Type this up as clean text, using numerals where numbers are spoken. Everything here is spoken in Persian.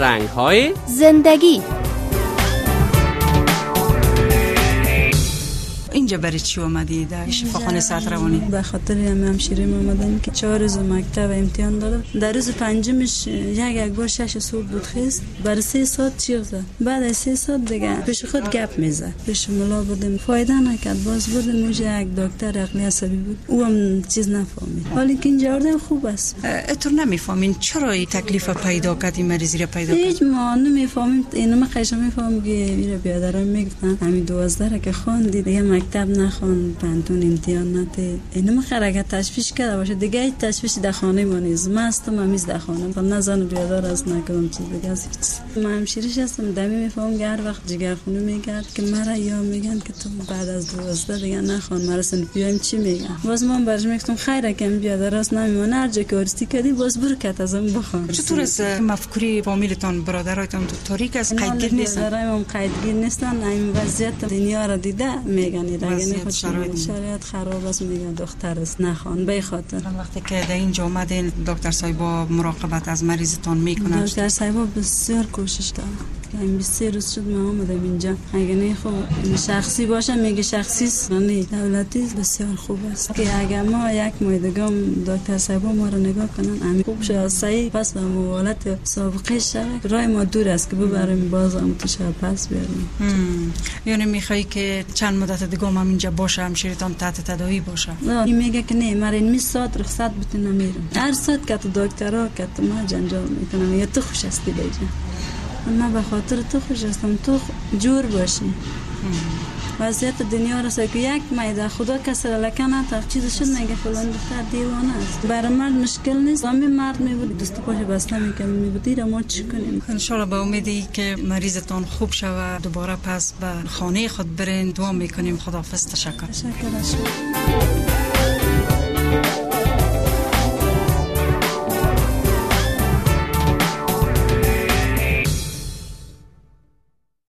رنگ‌های زندگی. اینجا برای چی اومدی در شفاخانه سرط روانی؟ به خاطر همشیریم اومدم که 4 روز مکتب امتحان دادم. در روز پنجمش یک بار 6 صبح بود خیست، برای 3 ساعت چیغ زد. بعد از 3 ساعت دیگه پیش خود گپ میزد. پیش ملا بودیم، فایده نکرد. باز بودیم اونجا یک دکتر عقلی عصبی بود، او هم چیز نفهمید. حالی که اینجا آورده خوب است. تو نمیفهمین چرا این تکلیف پیدا کردی، مریضی را پیدا کردی؟ هیچ ما نمیفهمیم. اینو خیلی میفهمم که میره بیادرم میگفتن همین 12 که خواندی دیگه مکتب نخوان، پنتون امتحان نده. اینو خرگه تشویش کرده باشه دیگه. هیچ تشویش در خانه ما نیست. مستم همیز در خانه تا نزن بیادر از نکردم چیز دیگه از هیچ. من همشیریش هستم، دمی میفهمم که هر وقت جگرخونه میگرد که مرا یا میگن که تو بعد از 12 دیگه نخوان، مرا سنفیایم چی میگن. باز من برش میگفتم خیره که بیادر است نمیمونه، هر جا که ارستی کردی باز برو کت ازم بخوان. چطور از مفکوری فامیلتون برادرایتون تو تاریک است، قیدگیر نیستن؟ برادرام قیدگیر نیستن. این وضعیت دنیا را دیده میگن شرایط خراب است، میگن دختر است نخوان به خاطر. وقتی که در اینجا اومدین دکتر صاحبا مراقبت از مریضتون میکنن؟ دکتر صاحبا بسیار کوشش دارن. این 23 روز شد ما اومدم اینجا. اگه نه خب شخصی باشه میگه شخصی است، نه دولتی بسیار خوب است که اگه ما یک ماه دیگه دکتر صاحبا ما رو نگاه کنن همین خوب شه صحیح پس به موالت سابقه شه. راه ما دور است که ببریم باز هم تو شه پس بیاریم. یعنی میخوای که چند مدت دیگه هم اینجا باشه، همشیرتون تحت تداوی باشه؟ این میگه که نه مرا این 20 ساعت رخصت بتونم میرم. هر ساعت که تو دکترها که تو ما جنجال میکنم یا تو خوش هستی بیجا. من به خاطر تو خوش هستم، تو جور باشی. وضعیت دنیا را که یک میده خدا کسر لکنه تا چیز شد نگه فلان دختر دیوانه است. برای مرد مشکل نیست. همین مرد میبود دست پاش بسته میکنه میبودی ما چی کنیم؟ ان شاء الله به امیدی که مریضتون خوب شود دوباره پس به خانه خود برین دعا میکنیم. خداحافظ. تشکر.